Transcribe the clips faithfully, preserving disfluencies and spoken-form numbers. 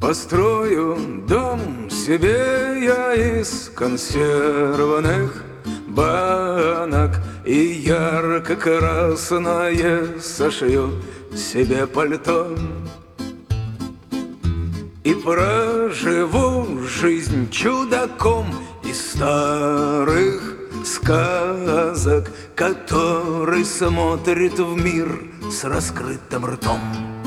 Построю дом себе я из консервных банок И ярко-красное сошью себе пальто И проживу жизнь чудаком из старых сказок, который смотрит в мир с раскрытым ртом.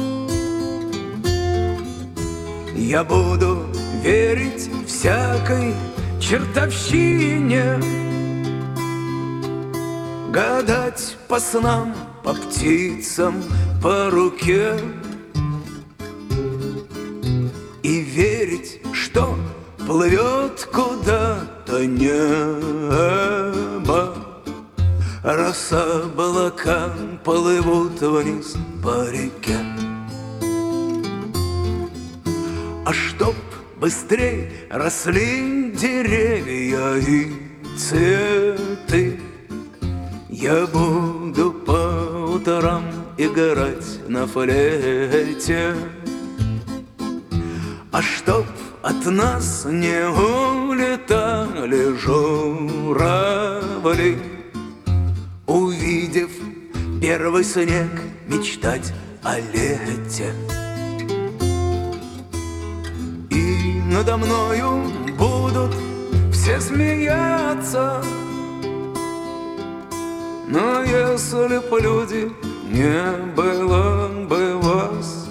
Я буду верить всякой чертовщине, гадать по снам, по птицам, по руке и верить, что плывет куда-то небо, роса облакам плывут вниз по реке. А чтоб быстрей росли деревья и цветы, я буду по утрам играть на флейте. А чтоб от нас не улетали журавли, увидев первый снег, мечтать о лете. И надо мною будут все смеяться, но если б, люди, не было бы вас,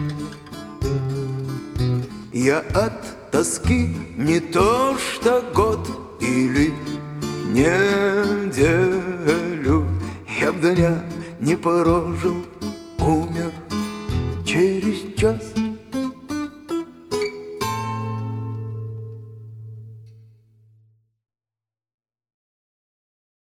я от тоски не то что год или неделю, я б дня не прожил, умер через час.